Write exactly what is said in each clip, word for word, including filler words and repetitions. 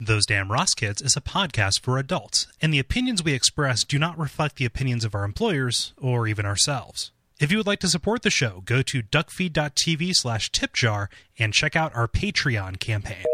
Those Damn Ross Kids is a podcast for adults, and the opinions we express do not reflect the opinions of our employers or even ourselves. If you would like to support the show, go to duckfeed.tv slash tipjar and check out our Patreon campaign.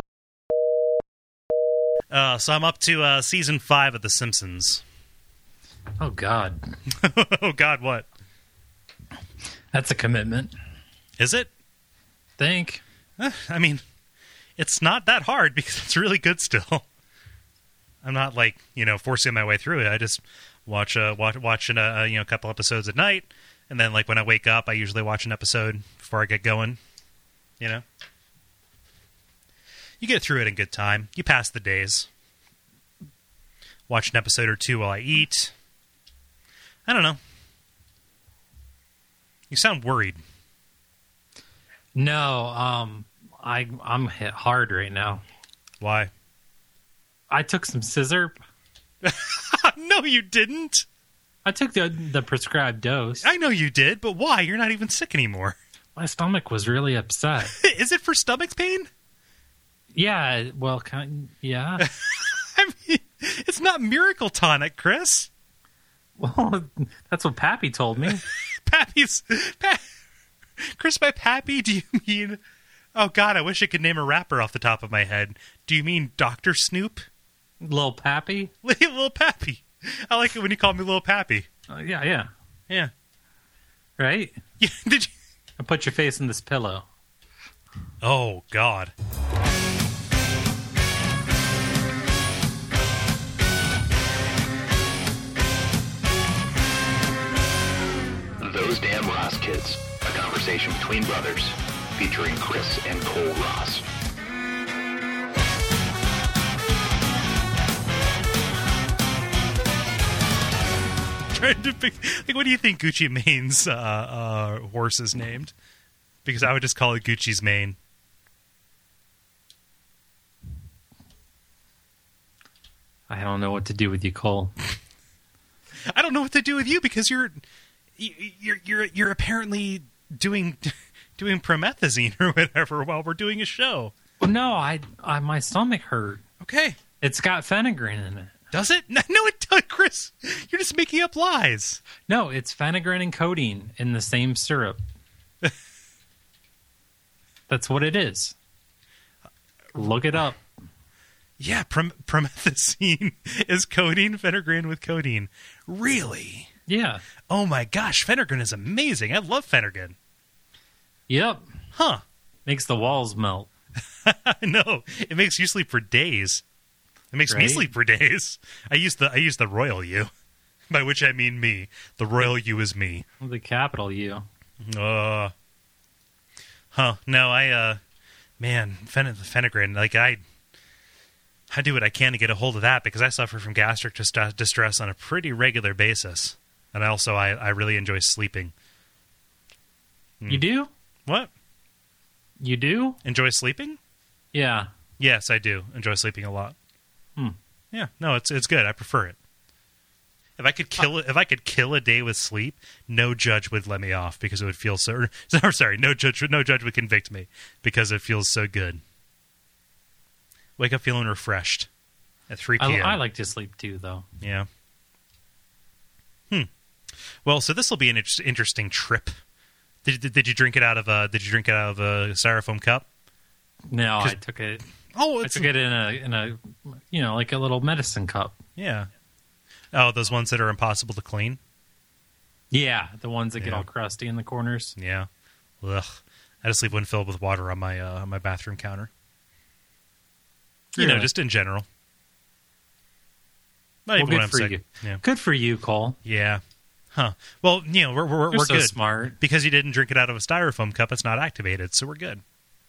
Uh, so I'm up to uh, season five of The Simpsons. Oh, God. Oh, God, what? That's a commitment. Is it? Think. Eh, I mean, it's not that hard because it's really good still. I'm not, like, you know, forcing my way through it. I just watch, uh, watch, watch a, uh, you know, a couple episodes at night, and then, like, when I wake up, I usually watch an episode before I get going, you know? You get through it in good time. You pass the days. Watch an episode or two while I eat. I don't know. You sound worried. No, um, I, I'm hit hard right now. Why? I took some scissor. No, you didn't. I took the the prescribed dose. I know you did, but why? You're not even sick anymore. My stomach was really upset. Is it for stomach pain? Yeah, well, kind yeah. I mean, it's not Miracle Tonic, Chris. Well, that's what Pappy told me. Pappy's... Pa- Chris, by Pappy, do you mean... Oh, God, I wish I could name a rapper off the top of my head. Do you mean Doctor Snoop? Lil Pappy? Lil Pappy. I like it when you call me Lil Pappy. Uh, yeah, yeah. Yeah. Right? Yeah, did you... I put your face in this pillow. Oh, God. Those Damn Ross Kids, a conversation between brothers, featuring Chris and Cole Ross. Trying to pick, like, what do you think Gucci Mane's uh, uh, horse is named? Because I would just call it Gucci's Mane. I don't know what to do with you, Cole. I don't know what to do with you because you're you're you're you're apparently doing doing promethazine or whatever while we're doing a show. Well, no, I, I my stomach hurt. Okay, it's got phenogrin in it. Does it? No, no, it doesn't, Chris. You're just making up lies. No, it's phenogrin and codeine in the same syrup. That's what it is. Look it up. Yeah, prom- promethazine is codeine, phenogrin with codeine. Really? Yeah. Oh my gosh, phenogrin is amazing. I love phenogrin. Yep. Huh. Makes the walls melt. No, it makes you sleep for days. It makes right? me sleep for days. I use the I use the royal you, by which I mean me. The royal you is me. The capital U. Uh. Huh. No, I, uh, man, phen- phenogrin, like I... I do what I can to get a hold of that because I suffer from gastric dist- distress on a pretty regular basis. And also, I, I really enjoy sleeping. Mm. You do? What? You do? Enjoy sleeping? Yeah. Yes, I do. Enjoy sleeping a lot. Hmm. Yeah. No, it's it's good. I prefer it. If I could kill uh, if I could kill a day with sleep, no judge would let me off because it would feel so. Or, sorry, no judge no judge would convict me because it feels so good. Wake up feeling refreshed at three p.m. I, I like to sleep too, though. Yeah. Hmm. Well, so this will be an inter- interesting trip. Did, did did you drink it out of a Did you drink it out of a styrofoam cup? No, I took it. Oh, it's, I took it in a in a you know like a little medicine cup. Yeah. Oh, those ones that are impossible to clean. Yeah, the ones that yeah. get all crusty in the corners. Yeah. Ugh. I just leave one filled with water on my uh, on my bathroom counter. You yeah. know, just in general. Not well, good for you. Yeah. Good for you, Cole. Yeah. Huh. Well, you know, we're we're, You're we're so good. Smart because you didn't drink it out of a styrofoam cup. It's not activated, so we're good.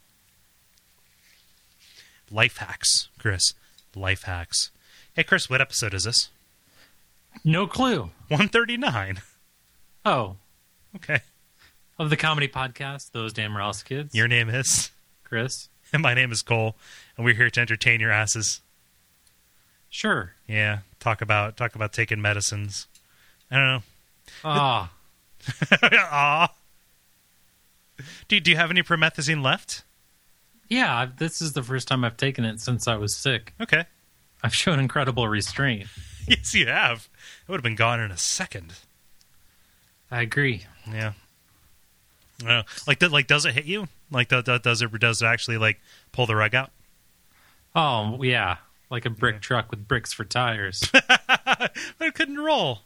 Life hacks, Chris. Life hacks. Hey, Chris, what episode is this? No clue. one thirty-nine. Oh. Okay. Of the comedy podcast, Those Damn Ross Kids. Your name is? Chris. And my name is Cole, and we're here to entertain your asses. Sure. Yeah. Talk about talk about taking medicines. I don't know. Ah. Ah. Do, do you have any promethazine left? Yeah, I've, this is the first time I've taken it since I was sick. Okay. I've shown incredible restraint. Yes, you have. I would have been gone in a second. I agree. Yeah. Uh, like, th- like, does it hit you? Like, th- th- does it does it actually like pull the rug out? Oh, yeah. Like a brick yeah. truck with bricks for tires. But it couldn't roll.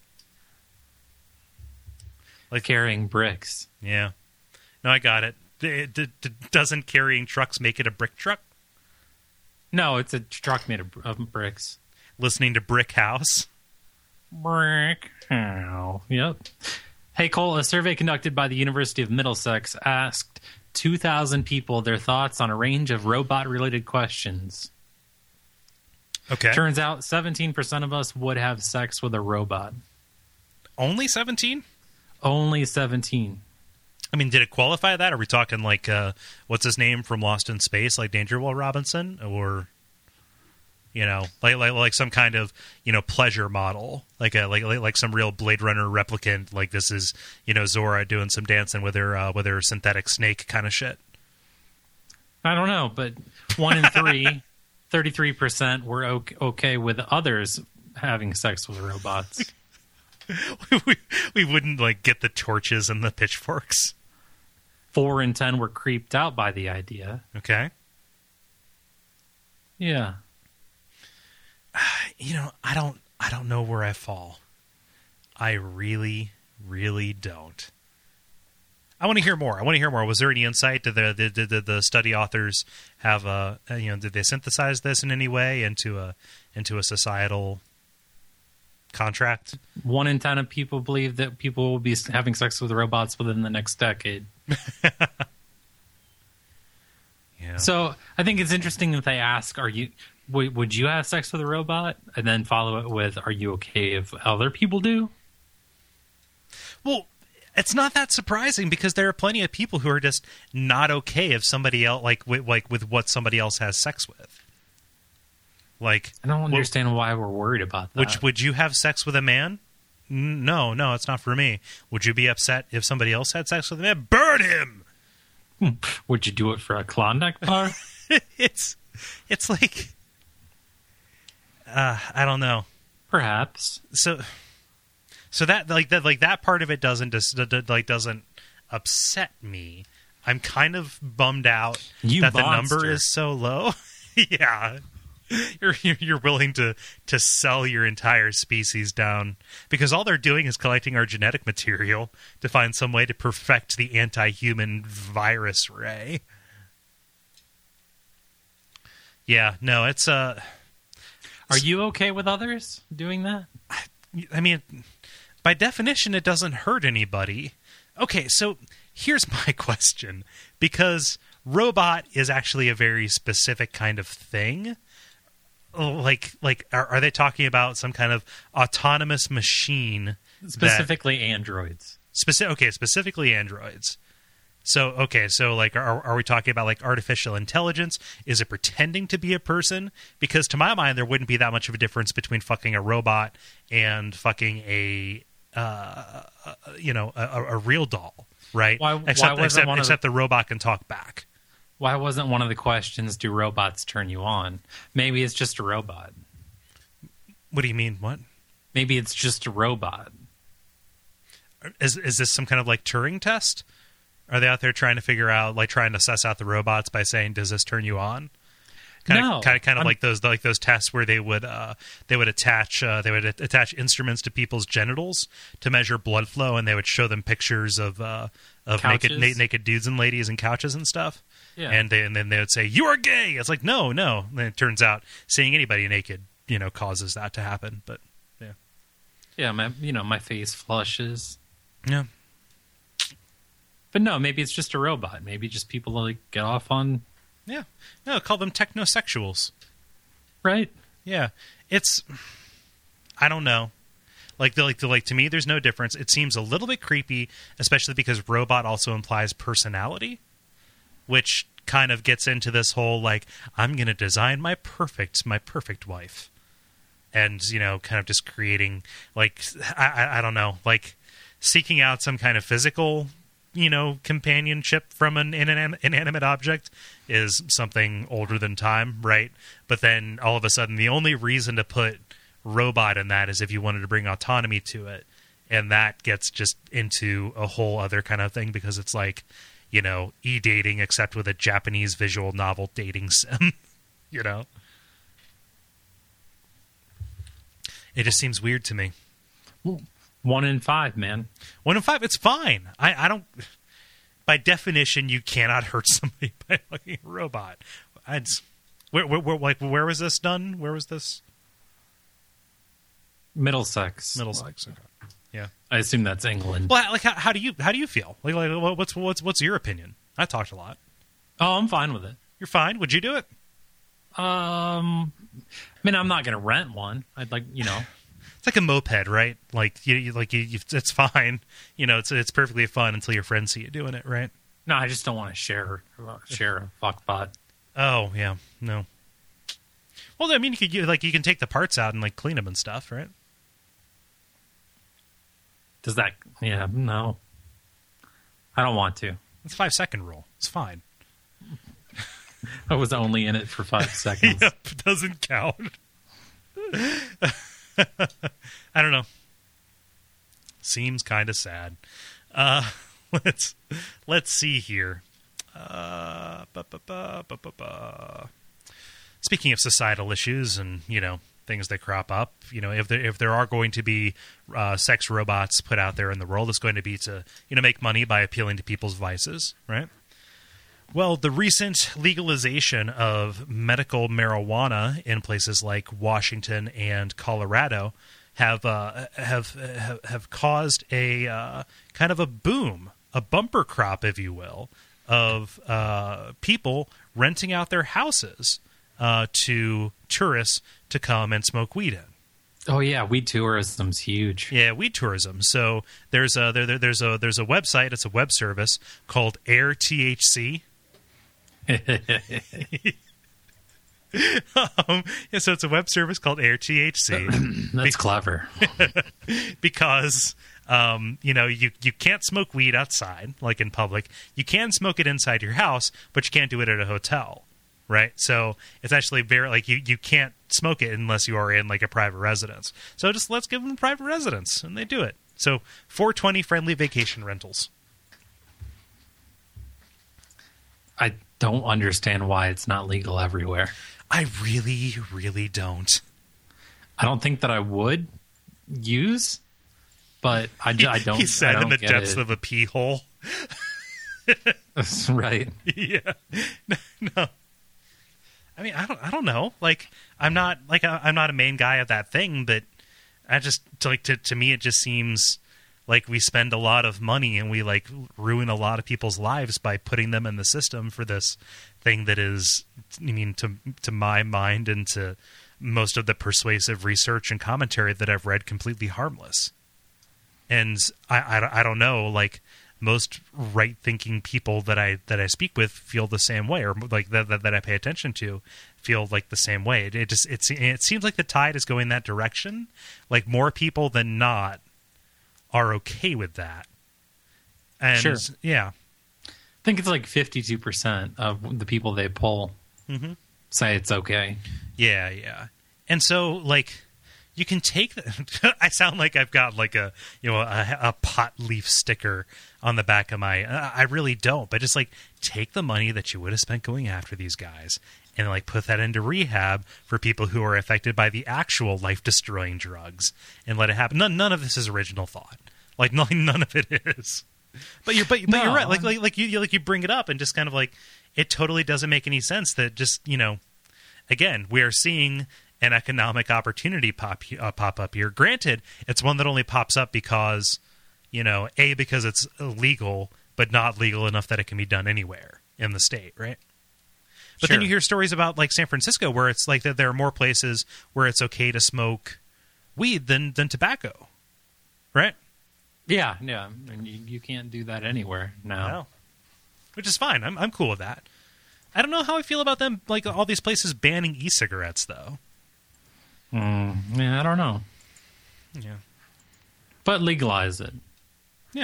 Like carrying bricks. Yeah. No, I got it. It, it, it. Doesn't carrying trucks make it a brick truck? No, it's a truck made of, of bricks. Listening to Brick House? Brick House. Yep. Hey, Cole, a survey conducted by the University of Middlesex asked two thousand people their thoughts on a range of robot-related questions. Okay. Turns out seventeen percent of us would have sex with a robot. Only seventeen? Only seventeen. I mean, did it qualify that? Are we talking like, uh, what's his name from Lost in Space, like Danger Will Robinson? Or, you know, like like like some kind of, you know, pleasure model? Like a like like some real Blade Runner replicant, like this is, you know, Zora doing some dancing with her, uh, with her synthetic snake kind of shit? I don't know, but one in three, thirty-three percent were okay with others having sex with robots. we, we wouldn't, like, get the torches and the pitchforks. Four in ten were creeped out by the idea. Okay. Yeah. You know, I don't I don't know where I fall. I really, really don't. I want to hear more. I want to hear more. Was there any insight? Did the did, did the study authors have a, you know, did they synthesize this in any way into a into a societal contract? One in ten of people believe that people will be having sex with robots within the next decade. Yeah. So I think it's interesting that they ask, "Are you? W- would you have sex with a robot?" And then follow it with, "Are you okay if other people do?" Well, it's not that surprising because there are plenty of people who are just not okay if somebody else, like, with, like with what somebody else has sex with. Like, I don't understand what, why we're worried about that. Which, would you have sex with a man? No, no, it's not for me. Would you be upset if somebody else had sex with a man? Burn him! Would you do it for a Klondike bar? it's, it's like, uh, I don't know. Perhaps. So, so that like that like that part of it doesn't just like doesn't upset me. I'm kind of bummed out you that monster. The number is so low. Yeah. You're, you're willing to, to sell your entire species down because all they're doing is collecting our genetic material to find some way to perfect the anti-human virus ray. Yeah, no, it's uh Are you okay with others doing that? I, I mean, by definition, it doesn't hurt anybody. Okay, so here's my question, because robot is actually a very specific kind of thing. Like, like, are, are they talking about some kind of autonomous machine? Specifically that, androids. Specific, okay, specifically androids. So, okay, so, like, are, are we talking about, like, artificial intelligence? Is it pretending to be a person? Because to my mind, there wouldn't be that much of a difference between fucking a robot and fucking a, uh, you know, a, a real doll, right? Why, except why except, one except the... the robot can talk back. Why wasn't one of the questions, do robots turn you on? Maybe it's just a robot. What do you mean? What? Maybe it's just a robot. Is is this some kind of like Turing test? Are they out there trying to figure out, like trying to suss out the robots by saying, does this turn you on? Kind no. of, kind of, kind of I'm... like those like those tests where they would uh, they would attach uh, they would attach instruments to people's genitals to measure blood flow, and they would show them pictures of uh, of naked na- naked dudes and ladies and couches and stuff. Yeah. And they, and then they would say, "You are gay." It's like, no, no. And it turns out seeing anybody naked, you know, causes that to happen. But yeah, yeah, my you know my face flushes. Yeah. But no, maybe it's just a robot. Maybe just people like get off on. Yeah, no, call them technosexuals. Right. Yeah, it's. I don't know. Like, the, like, the, like to me, there's no difference. It seems a little bit creepy, especially because robot also implies personality, which kind of gets into this whole like, I'm going to design my perfect, my perfect wife, and you know, kind of just creating like, I, I, I don't know, like seeking out some kind of physical you know, companionship from an inan- inanimate object is something older than time, right? But then all of a sudden, the only reason to put robot in that is if you wanted to bring autonomy to it. And that gets just into a whole other kind of thing because it's like, you know, e-dating except with a Japanese visual novel dating sim, you know? It just seems weird to me. One in five, man. One in five, it's fine. I, I don't... By definition, you cannot hurt somebody by fucking a robot. I'd, where, where, where, like, where was this done? Where was this? Middlesex. Middlesex, okay. Yeah, I assume that's England. Well, like, how, how do you how do you feel? Like, like, what's what's what's your opinion? I talked a lot. Oh, I'm fine with it. You're fine. Would you do it? Um, I mean, I'm not going to rent one. I'd like, you know, it's like a moped, right? Like you, you like you, you, it's fine. You know, it's it's perfectly fun until your friends see you doing it, right? No, I just don't want to share share a fuckbot. Oh yeah, no. Well, I mean, you could you, like you can take the parts out and like clean them and stuff, right? Does that... Yeah, no. I don't want to. It's a five-second rule. It's fine. I was only in it for five seconds. Yep, doesn't count. I don't know. Seems kind of sad. Uh, let's let's see here. Uh, ba, ba, ba, ba, ba, ba. Speaking of societal issues and, you know, things that crop up, you know, if there if there are going to be uh, sex robots put out there in the world, it's going to be to, you know, make money by appealing to people's vices, right? Well, the recent legalization of medical marijuana in places like Washington and Colorado have uh, have, have have caused a uh, kind of a boom, a bumper crop, if you will, of uh, people renting out their houses uh, to tourists to come and smoke weed in. Oh yeah, weed tourism's huge. Yeah, weed tourism. So there's a there, there there's a there's a website. It's a web service called Air T H C. um, yeah, so it's a web service called Air T H C. That's clever. Because um, you know you you can't smoke weed outside, like in public. You can smoke it inside your house, but you can't do it at a hotel. Right, so it's actually very like you, you can't smoke it unless you are in like a private residence. So just let's give them private residence, and they do it. So four twenty friendly vacation rentals. I don't understand why it's not legal everywhere. I really, really don't. I don't think that I would use, but I, I don't. He said I don't in the get depths it. of a pee hole. Right. Yeah. No. I mean, I don't. I don't know. Like, I'm not like I'm not a main guy of that thing, but I just like to to me it just seems like we spend a lot of money and we like ruin a lot of people's lives by putting them in the system for this thing that is, I mean, to to my mind and to most of the persuasive research and commentary that I've read, completely harmless. And I I, I don't know, like. Most right-thinking people that I that I speak with feel the same way, or like that that, that I pay attention to feel like the same way. It, it just it's it seems like the tide is going that direction. Like more people than not are okay with that. And sure. Yeah, I think it's like fifty-two percent of the people they poll mm-hmm. say it's okay. Yeah, yeah. And so like. You can take the, I sound like I've got like a, you know, a, a pot leaf sticker on the back of my, I really don't, but just like take the money that you would have spent going after these guys and like put that into rehab for people who are affected by the actual life destroying drugs and let it happen. None, none of this is original thought. Like none, none of it is, but you're, but, but no, you're right. Like, like, like you, like you bring it up and just kind of like, it totally doesn't make any sense that just, you know, again, we are seeing an economic opportunity pop uh, pop up here. Granted, it's one that only pops up because, you know, A, because it's illegal, but not legal enough that it can be done anywhere in the state, right? But sure. then you hear stories about, like, San Francisco, where it's like that there are more places where it's okay to smoke weed than, than tobacco, right? Yeah, yeah. And you, you can't do that anywhere now. No. Which is fine. I'm I'm cool with that. I don't know how I feel about them, like, all these places banning e-cigarettes, though. Mm, yeah, I don't know. Yeah. But legalize it. Yeah.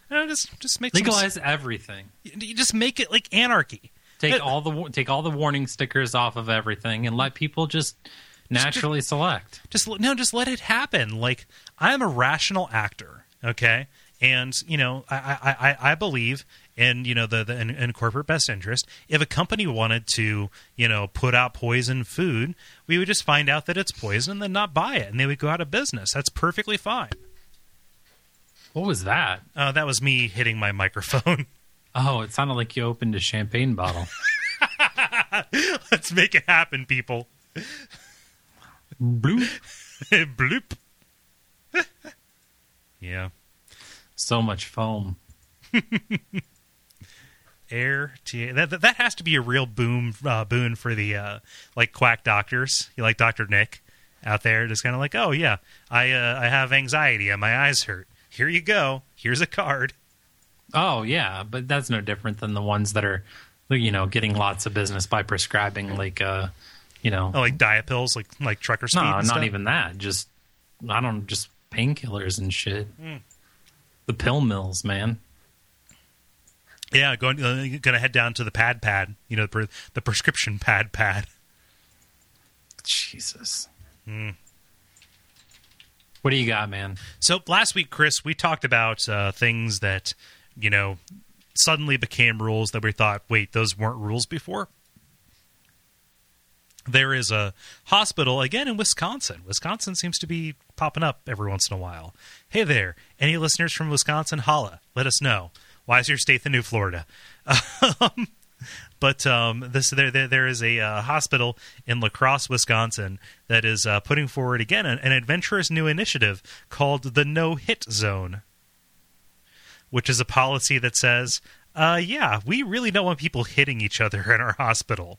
Uh, just just make Legalize some, everything. You just make it like anarchy. Take It- all the take all the warning stickers off of everything and let people just naturally select. Just no, just let it happen. Like, I'm a rational actor, okay, and you know, I I, I, I believe in you know the, the in, in corporate best interest. If a company wanted to you know put out poison food, we would just find out that it's poison and then not buy it, and they would go out of business. That's perfectly fine. What was that? Uh, that was me hitting my microphone. Oh, it sounded like you opened a champagne bottle. Let's make it happen, people. Bloop. Bloop. Yeah. So much foam. Air T A. That, that that has to be a real boom uh, boon for the uh, like quack doctors. You like Doctor Nick out there, just kind of like, oh yeah, I uh, I have anxiety and my eyes hurt. Here you go. Here's a card. Oh, yeah, but that's no different than the ones that are, you know, getting lots of business by prescribing, like, uh, you know. Oh, like diet pills, like like trucker speed. No, and not stuff? even that. Just, I don't, just painkillers and shit. Mm. The pill mills, man. Yeah, going uh, gonna head down to the pad pad. You know, the, pre- the prescription pad pad. Jesus. Mm. What do you got, man? So last week, Chris, we talked about uh, things that, you know, suddenly became rules that we thought, wait, those weren't rules before. There is a hospital, again, in Wisconsin. Wisconsin seems to be popping up every once in a while. Hey there, any listeners from Wisconsin, holla. Let us know. Why is your state the new Florida? Um, but um, this there, there there is a uh, hospital in La Crosse, Wisconsin, that is uh, putting forward, again, an, an adventurous new initiative called the No-Hit Zone, which is a policy that says, uh, yeah, we really don't want people hitting each other in our hospital.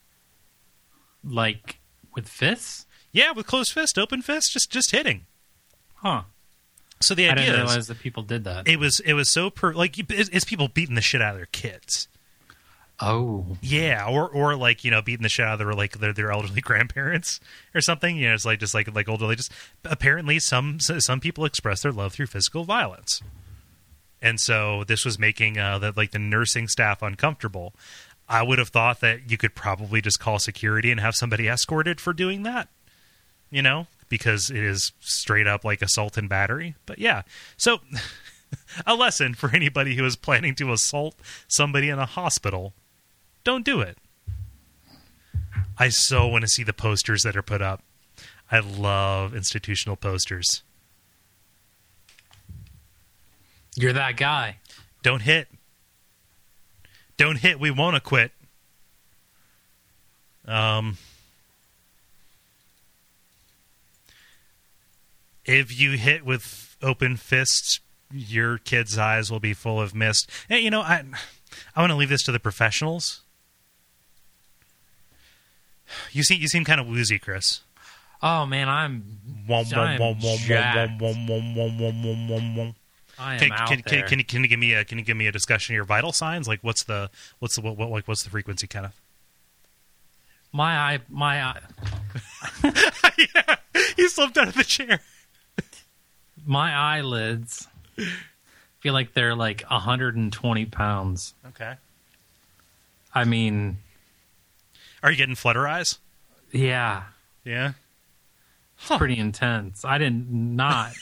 Like, with fists? Yeah, with closed fist, open fist, just just hitting. Huh. So the I idea didn't is, realize that people did that. it was it was so per like it's, it's people beating the shit out of their kids. Oh. Yeah, or or like you know beating the shit out of their like their, their elderly grandparents or something. You know, it's like just like like older. Just apparently some some people express their love through physical violence, and so this was making uh, the like the nursing staff uncomfortable. I would have thought that you could probably just call security and have somebody escorted for doing that. You know, because it is straight up like assault and battery. But yeah, so a lesson for anybody who is planning to assault somebody in a hospital. Don't do it. I so want to see the posters that are put up. I love institutional posters. You're that guy. Don't hit. Don't hit. We won't acquit. Um, if you hit with open fists, your kid's eyes will be full of mist. Hey, you know, I, I want to leave this to the professionals. You seem you seem kind of woozy, Chris. Oh, man, I'm, Wom, wom, I'm wom, wom, jacked. wom, wom, wom, wom, wom, wom, wom. I am Can, out can, there. can, can, you, can you give me a can you give me a discussion of your vital signs? Like what's the what's the what, what like what's the frequency kind of? My eye, my eye, Yeah, he slipped out of the chair. my eyelids feel like they're like one hundred twenty pounds. Okay. I mean, Are you getting flutter eyes? yeah, Yeah. it's pretty intense. I did not,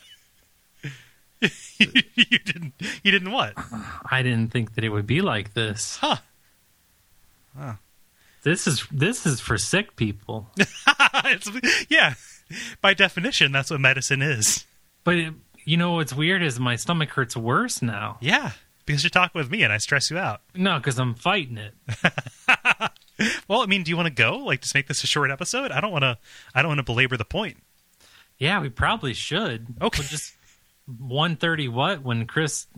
you didn't. You didn't what? I didn't think that it would be like this. Huh. Huh. This is this is for sick people. It's, yeah. By definition, that's what medicine is. But it, you know what's weird is my stomach hurts worse now. Yeah, because you're talking with me and I stress you out. No, because I'm fighting it. Well, I mean, do you want to go? Like, just make this a short episode? I don't want to. I don't want to belabor the point. Yeah, we probably should. Okay. We'll just one thirty what when Chris...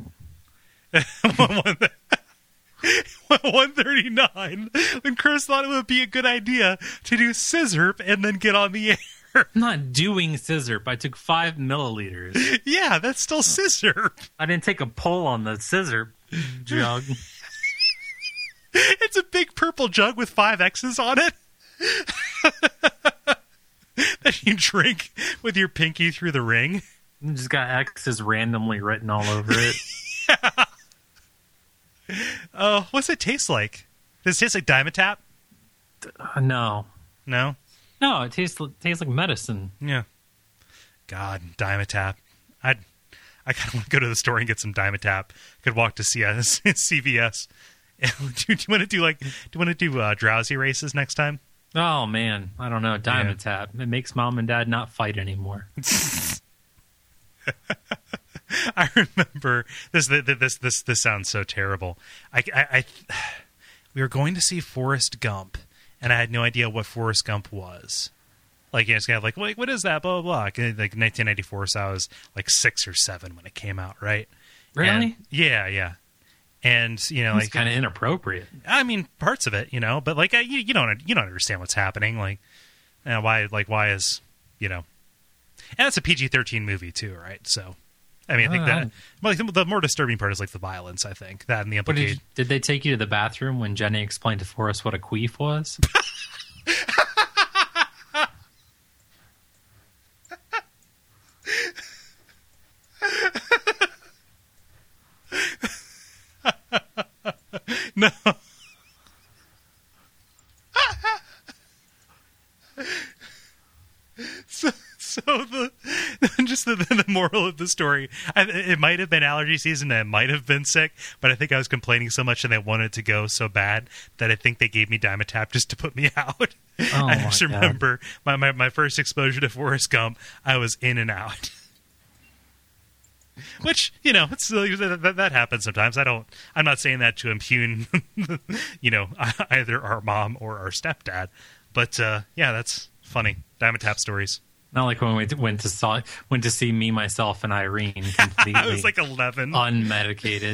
one thirty-nine when Chris thought it would be a good idea to do scissor and then get on the air. I'm not doing scissor. I took five milliliters. Yeah, that's still scissor. I didn't take a pull on the scissor jug. It's a big purple jug with five X's on it that you drink with your pinky through the ring. Just got X's randomly written all over it. Oh, what's it taste like? Does it taste like Dimetapp? Uh, no. No? No, it tastes, tastes like medicine. Yeah. God, Dimetapp. I'd, I kind of want to go to the store and get some Dimetapp. Could walk to C S, C V S. do, do you want to do like? Do you want to do uh, drowsy races next time? Oh man, I don't know. Dimetapp. Yeah. It makes mom and dad not fight anymore. I remember this. This this this sounds so terrible. I, I, I we were going to see Forrest Gump, and I had no idea what Forrest Gump was. Like, you know, it's kind of like, like, what is that? Blah, blah, blah. Like, nineteen ninety-four, so I was like six or seven when it came out, right? Really? And, yeah, yeah. And, you know, it's like... kind of inappropriate. I mean, parts of it, you know, but, like, I, you, you don't you don't understand what's happening. Like, you know, why, like, why is, you know... And it's a P G thirteen movie, too, right? So, I mean, I think that... Well, like, the more disturbing part is, like, the violence, I think. That and the implication... Did, did they take you to the bathroom when Jenny explained to Forrest what a queef was? No. so, so the just the, the moral of the story, I, it might have been allergy season, and it might have been sick, but I think I was complaining so much and they wanted to go so bad that I think they gave me Dimetapp just to put me out. Oh, I just my remember my, my, my first exposure to Forrest Gump, I was in and out. Which, you know, it's, that, that happens sometimes. I don't, I'm not saying that to impugn, you know, either our mom or our stepdad. But, uh, yeah, that's funny. Dimetapp stories. Not like when we went to saw went to see Me, Myself, and Irene completely I was like eleven. Unmedicated.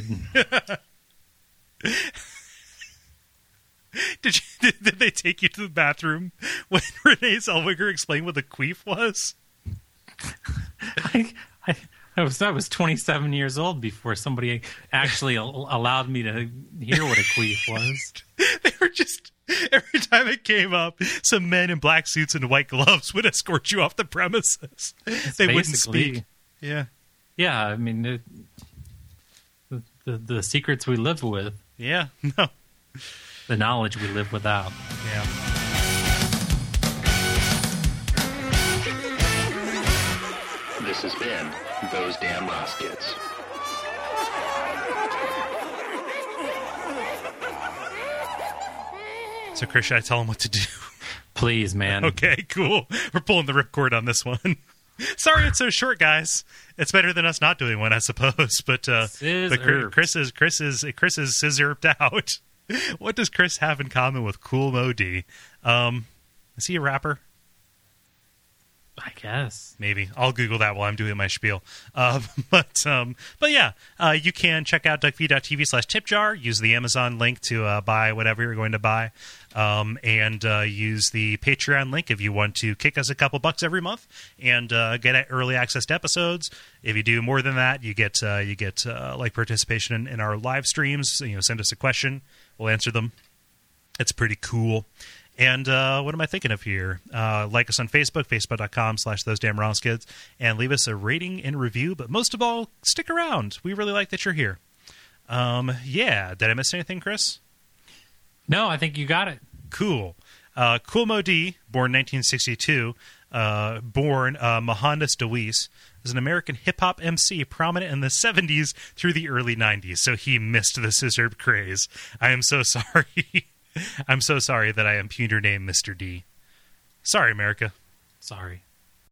Did, you, did, did they take you to the bathroom when Renee Zellweger explained what a queef was? I... I I was I was twenty-seven years old before somebody actually al- allowed me to hear what a queef was. They were just, every time it came up, some men in black suits and white gloves would escort you off the premises. It's they wouldn't speak. Yeah. Yeah, I mean, it, the, the the secrets we live with. Yeah, no. The knowledge we live without. Yeah. This has been Those Damn Ross Kids. So, Chris, should I tell him what to do? Please, man. Okay, cool. We're pulling the ripcord on this one. Sorry it's so short, guys. It's better than us not doing one, I suppose. But, uh, but Chris is Chris is Chris is scissored out. What does Chris have in common with Kool Moe Dee? Um, is he a rapper? I guess. Maybe. I'll Google that while I'm doing my spiel. Uh, but um, but yeah, uh, you can check out duckfeed.tv slash tipjar. Use the Amazon link to uh, buy whatever you're going to buy. Um, and uh, use the Patreon link if you want to kick us a couple bucks every month and uh, get early access to episodes. If you do more than that, you get uh, you get uh, like participation in, in our live streams. You know, send us a question. We'll answer them. It's pretty cool. And uh, what am I thinking of here? Uh, like us on Facebook, facebook.com slash those damn Ross kids, and leave us a rating and review. But most of all, stick around. We really like that you're here. Um, yeah. Did I miss anything, Chris? No, I think you got it. Cool. Uh, Kool Moe Dee, born nineteen sixty-two, uh, born uh, Mohandas Deweese, is an American hip-hop M C prominent in the seventies through the early nineties, so he missed the scissor craze. I am so sorry. I'm so sorry that I impugned your name, Mister D. Sorry, America. Sorry.